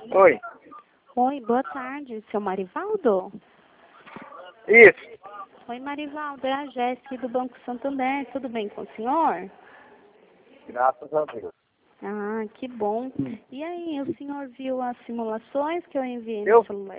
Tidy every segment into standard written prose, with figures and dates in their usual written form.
Oi. Oi, boa tarde, seu Marivaldo? Isso. Oi, Marivaldo, é a Jéssica do Banco Santander, tudo bem com o senhor? Graças a Deus. Ah, que bom. E aí, o senhor viu as simulações que eu enviei no Eu celular?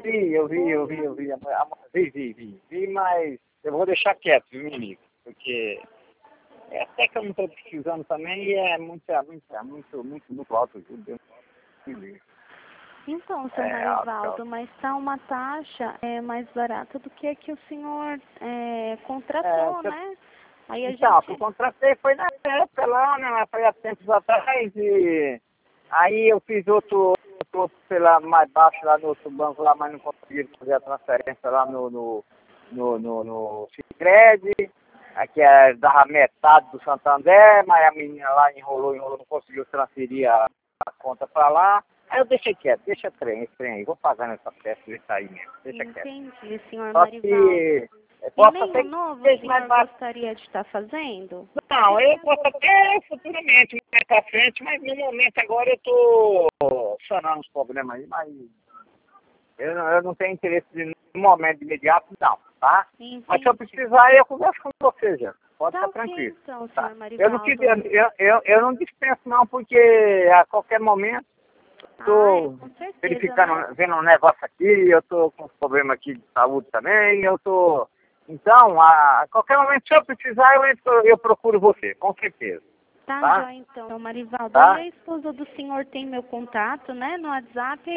Vi, mas eu vou deixar quieto, viu, meu amigo? Porque até que eu não estou pesquisando também e é muito alto, viu? Deus me livre. Então, seu Marivaldo, mas está uma taxa mais barata do que a que o senhor contratou, né? Aí Então, que eu contratei foi na época lá, né? Foi há tempos atrás e aí eu fiz outro, sei lá, mais baixo lá no outro banco lá, mas não consegui fazer a transferência lá no Sicredi. Aqui dava metade do Santander, mas a menina lá enrolou, não conseguiu transferir a conta para lá. Aí eu deixei quieto, deixa esse trem aí, vou pagar nessa peça e sair mesmo, deixa quieto. Entendi, senhor Só Marivaldo. que E nenhum novo o senhor gostaria de estar fazendo? Não, eu posso até futuramente, mais pra frente, mas no momento agora eu tô sanando os problemas aí, mas eu não tenho interesse no momento imediato, não, tá? Entendi. Mas se eu precisar, eu converso com você já. Pode Tá ficar tranquilo. Então, Tá? senhor Marivaldo. Eu não dispenso não, porque a qualquer momento estou com certeza, verificando, né? vendo um negócio aqui, eu estou com problema aqui de saúde também, eu estou... Então, a qualquer momento, se eu precisar, eu procuro você, com certeza. Tá? Joia, então, seu Marivaldo. Tá? E a esposa do senhor tem meu contato, né, no WhatsApp. E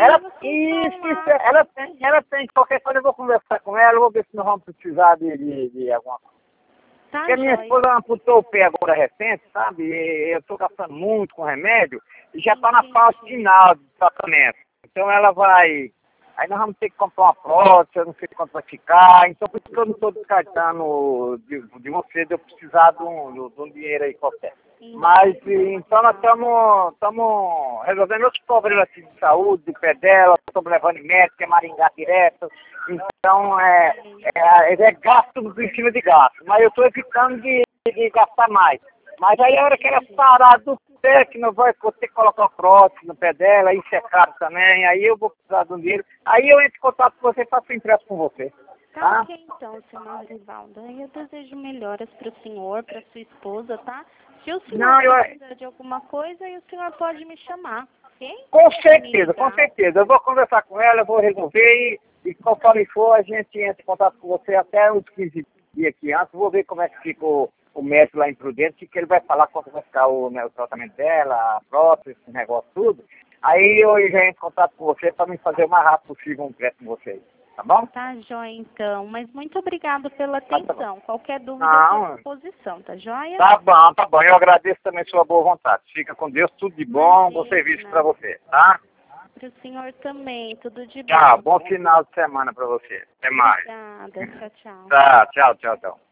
ela tem. Qualquer coisa eu vou conversar com ela, eu vou ver se nós vamos precisar de alguma coisa. Porque a minha esposa amputou o pé agora recente, sabe? E eu estou gastando muito com remédio e já está na fase final do tratamento. Então ela vai... Aí nós vamos ter que comprar uma prótese, eu não sei quanto vai ficar. Então por isso que eu não estou descartando de você, de eu precisar de um dinheiro aí qualquer. Mas então nós estamos resolvendo outros problemas assim, de saúde, do pé dela, estamos levando em médico, é Maringá direto. Então é gasto em cima de gasto. Mas eu estou evitando de gastar mais. Mas aí a hora que ela parar do pé, que não vai ter que colocar uma prótese no pé dela, isso é caro também, aí eu vou precisar de um dinheiro. Aí eu entro em contato com você e faço o empréstimo com você. Tá ok, então, senhor Marivaldo. Eu desejo melhoras para o senhor, para sua esposa, tá? Se o senhor precisar de alguma coisa, aí o senhor pode me chamar, ok? Com certeza, com certeza. Eu vou conversar com ela, eu vou resolver e conforme for, a gente entra em contato com você até uns 15 dias aqui antes. Vou ver como é que fica o médico lá em Prudente, que ele vai falar quanto vai ficar o tratamento dela, a prótese, esse negócio tudo. Aí eu já entro em contato com você para me fazer o mais rápido possível um empréstimo com vocês. Tá bom? Tá joia, então. Mas muito obrigado pela atenção. Qualquer dúvida, estou à disposição, tá joia? Tá bom. Eu agradeço também sua boa vontade. Fica com Deus, tudo de bom, bom serviço para você, tá? Para o senhor também, tudo de bom. Tchau, bom final de semana para você. Até mais. Obrigada, tchau. Tá, tchau.